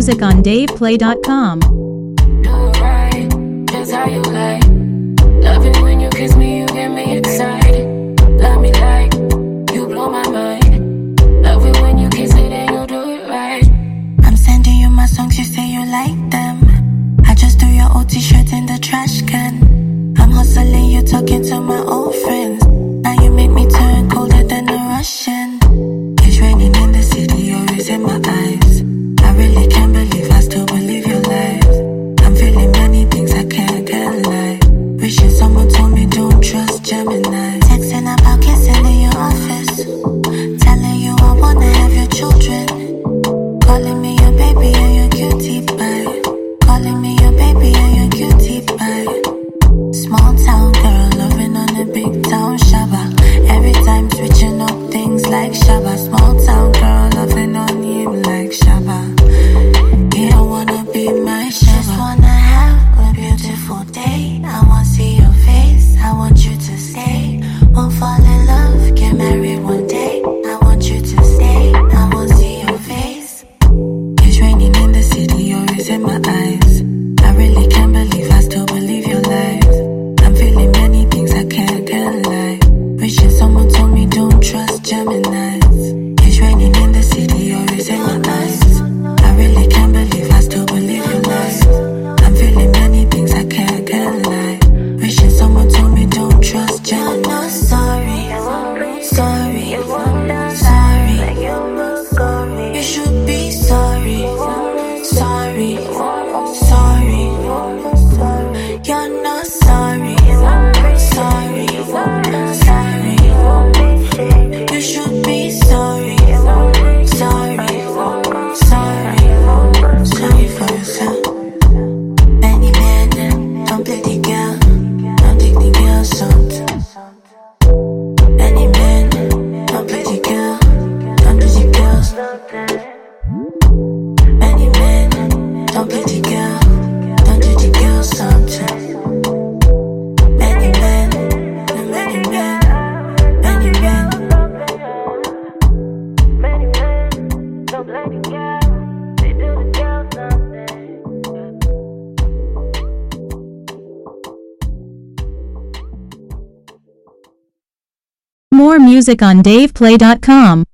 music on DavePlay.com. Right, that's how you like. Love it when you kiss me, you get me excited. Love me like you blow my mind. Love it when you kiss it and you do it right. I'm sending you my songs, you say you like them. I just threw your old t-shirt in the trash can. I'm hustling, you talking to my old friends. Now you make me turn colder than a Russian. It's raining in the city, you're raising my eyes. I really can't believe I still believe your lies. I'm feeling many things I can't get alive. Wishing someone told me don't trust Gemini. Texting about kissing in your office. Telling you I wanna have your children. Calling me your baby and your cutie pie. Calling me your baby and your cutie pie. Small town girl loving on a big town shabba. Every time switching up things like shabba. Small town girl loving on him like shabba. He don't wanna be my shabba. Just wanna have a beautiful day. I wanna see your face, I want you to stay. Won't fall in love, get married one day. I want you to stay, I wanna see your face. It's raining in the city, you're raising my eyes. I really can't believe I still believe your lies. I'm feeling many things I can't get alive. Wishing someone told me don't trust Geminis. It's raining in the city, you're raising my eyes. I really can't believe I still believe your lies. I'm feeling many things I can't get alive. Wishing someone told me don't trust Gemini. I'm not sorry, sorry, sorry. You should be sorry, sorry, sorry. You're not sorry, sorry, sorry. You should be sorry, sorry, sorry. Sorry for yourself. Many men don't play the girl, don't take the girl something. Many men don't play the girl, don't do the girl something. Many men don't play the girl, don't do the girl something. Many men, many men, many men. Many men don't play the girl, they do the girl something. More music on DavePlay.com.